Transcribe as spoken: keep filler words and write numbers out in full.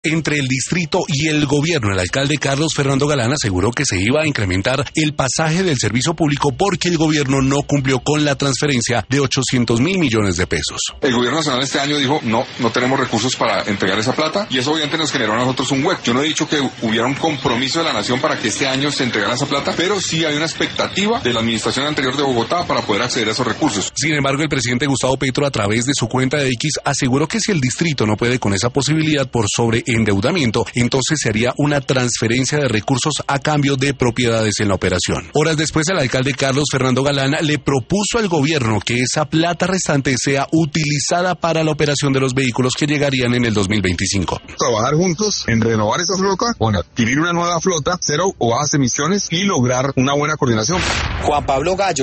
entre el distrito y el gobierno. El alcalde Carlos Fernando Galán aseguró que se iba a incrementar el pasaje del servicio público porque el gobierno no cumplió con la transferencia de ochocientos mil millones de pesos. El gobierno nacional este año dijo, no, no tenemos recursos para entregar esa plata, y eso obviamente nos generó a nosotros un hueco. Yo no he dicho que hubiera un compromiso de la nación para que este año se entregara esa plata, pero sí hay una expectativa de la administración anterior de Bogotá para poder acceder a esos recursos. Sin embargo, el presidente Gustavo Petro, a través de su cuenta de X, aseguró que si el distrito no puede con esa posibilidad por sobreendeudamiento, entonces se haría una transferencia de recursos a cambio de propiedades en la operación. Horas después, el alcalde Carlos Fernando Galán le propuso al gobierno que esa plata restante sea utilizada para la operación de los vehículos que llegarían en el dos mil veinticinco. Trabajar juntos en renovar esa flota, o en adquirir una nueva flota, cero o bajas emisiones y lograr una buena coordinación. Juan Pablo Gallo.